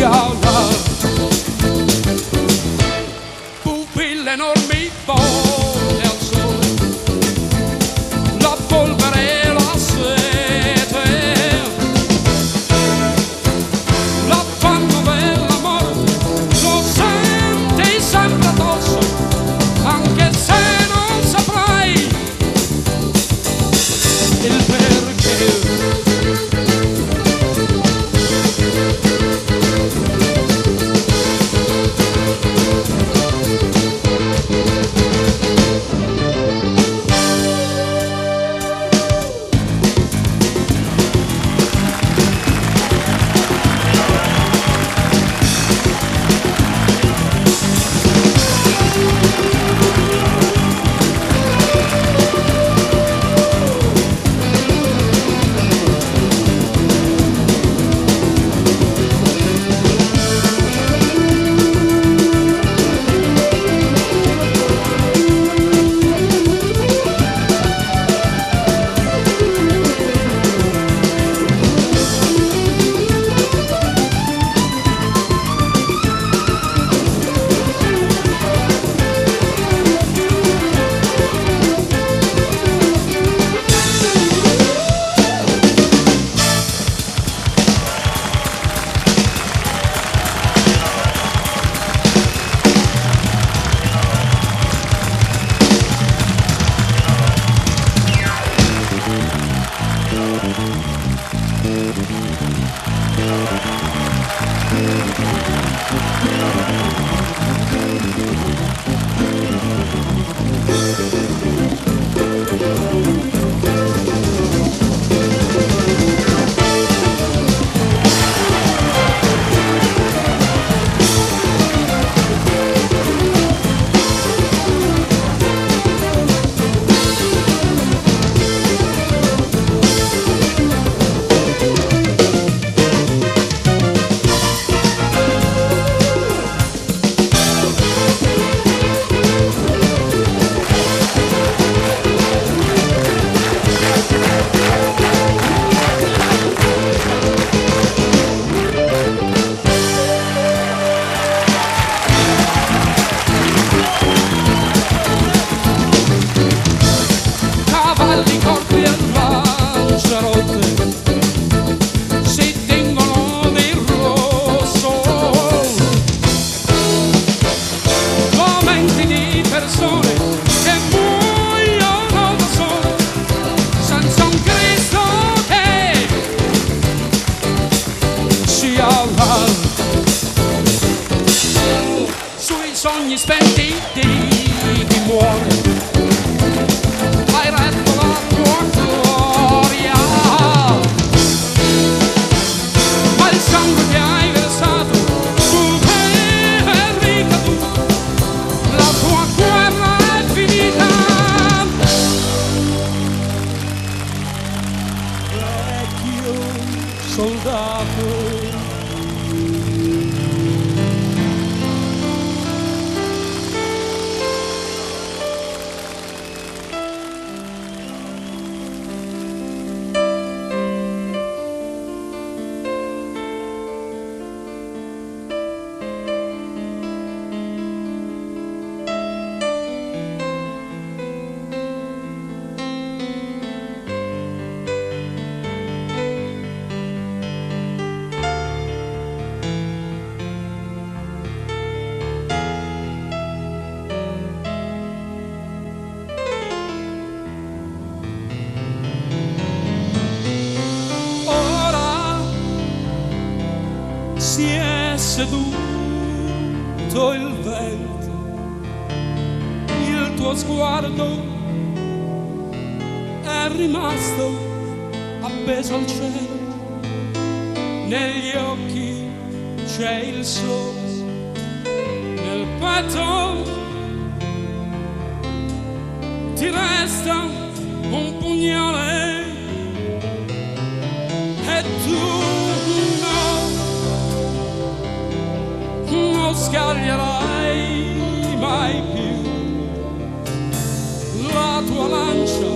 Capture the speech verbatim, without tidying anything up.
alla pupille enormi volte al sole, la polvere e la sete, l'affanno della morte lo senti sempre addosso, anche se non saprai il perché. Sui sogni spenti di chi muore hai retto la tua gloria, ma il sangue che hai versato su te è ricaduto, la tua guerra è finita. Vecchio soldato, si è seduto il vento, il tuo sguardo è rimasto appeso al cielo, negli occhi c'è il sole, nel petto ti resta un pugnale e tu non scaglierai mai più la tua lancia